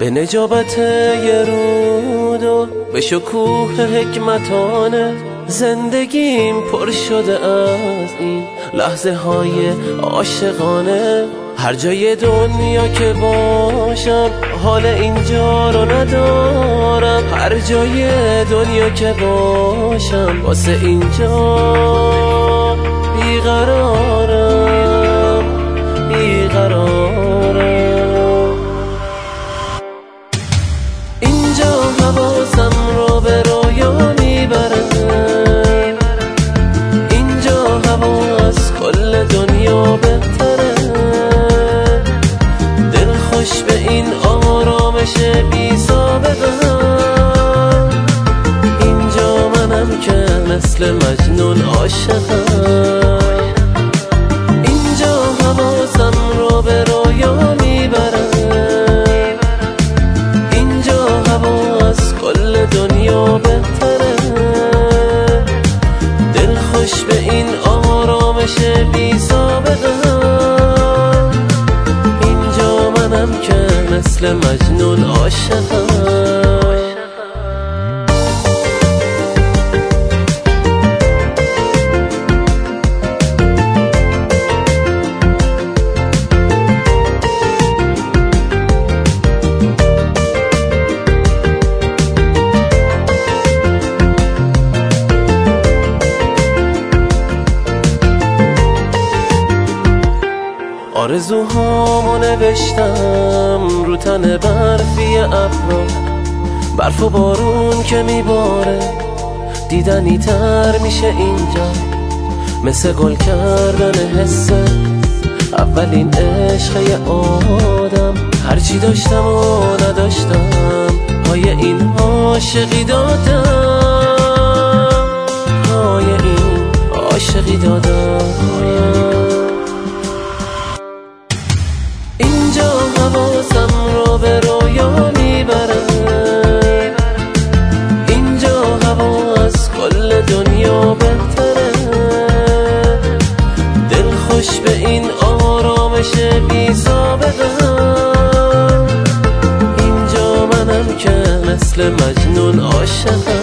به نجابت یه رود و به شکوه حکمتانه زندگیم پر شده از این لحظه های عاشقانه. هر جای دنیا که باشم حال اینجا رو ندارم، هر جای دنیا که باشم واسه اینجا بیقرارم بیقرارم. اینجا حواسم رو به رویا میبره، اینجا هوا از کل دنیا بهتره، دل خوش به این آرامش بی سابقه. اینجا منم که مثل مجنون عاشقم، اینجا حواسم رو به رویا میبره، اینجا هوا از کل دنیا بهتره، دل خوش به این آرامش بی سابقه. اینجا منم که مثل مجنون عاشقم. آرزوهامو نوشتم رو تن برفی ابرا، برف و بارون که میباره دیدنی تر میشه اینجا، مثل گل کردن حسه اولین عشق یه آدم. هرچی داشتم و نداشتم پای این عاشقی دادم، پای این عاشقی دادم. اینجا حواسم رو به رویا میبره، اینجا هوا از کل دنیا بهتره، دل خوش به این آرامش بی سابقه. اینجا منم که مثل مجنون عاشقم.